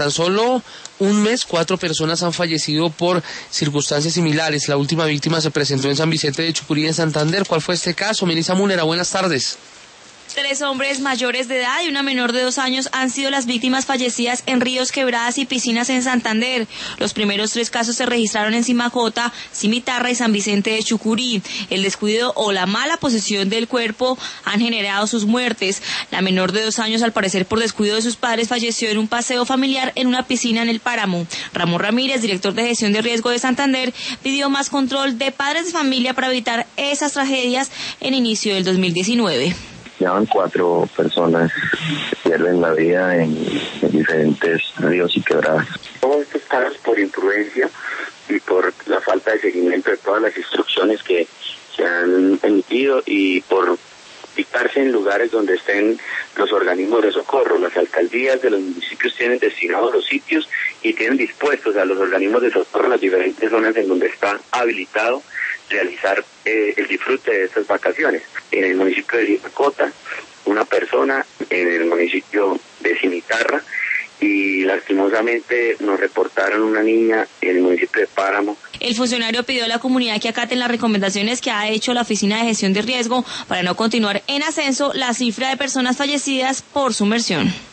Tan solo un mes, 4 personas han fallecido por circunstancias similares. La última víctima se presentó en San Vicente de Chucurí, en Santander. ¿Cuál fue este caso? Melissa Múnera, buenas tardes. 3 hombres mayores de edad y una menor de 2 años han sido las víctimas fallecidas en ríos, quebradas y piscinas en Santander. Los primeros 3 casos se registraron en Simajota, Cimitarra y San Vicente de Chucurí. El descuido o la mala posición del cuerpo han generado sus muertes. La menor de 2 años, al parecer por descuido de sus padres, falleció en un paseo familiar en una piscina en el Páramo. Ramón Ramírez, director de gestión de riesgo de Santander, pidió más control de padres de familia para evitar esas tragedias en inicio del 2019. Llevan 4 personas que pierden la vida en diferentes ríos y quebradas. Todos estos casos por imprudencia y por la falta de seguimiento de todas las instrucciones que se han emitido y por dictarse en lugares donde estén los organismos de socorro. Las alcaldías de los municipios tienen destinados los sitios y tienen dispuestos a los organismos de socorro en las diferentes zonas en donde está habilitado realizar el disfrute de estas vacaciones. En el municipio de Simajota, una persona, en el municipio de Cimitarra, y lastimosamente nos reportaron una niña en el municipio de Páramo. El funcionario pidió a la comunidad que acaten las recomendaciones que ha hecho la Oficina de Gestión de Riesgo para no continuar en ascenso la cifra de personas fallecidas por sumersión.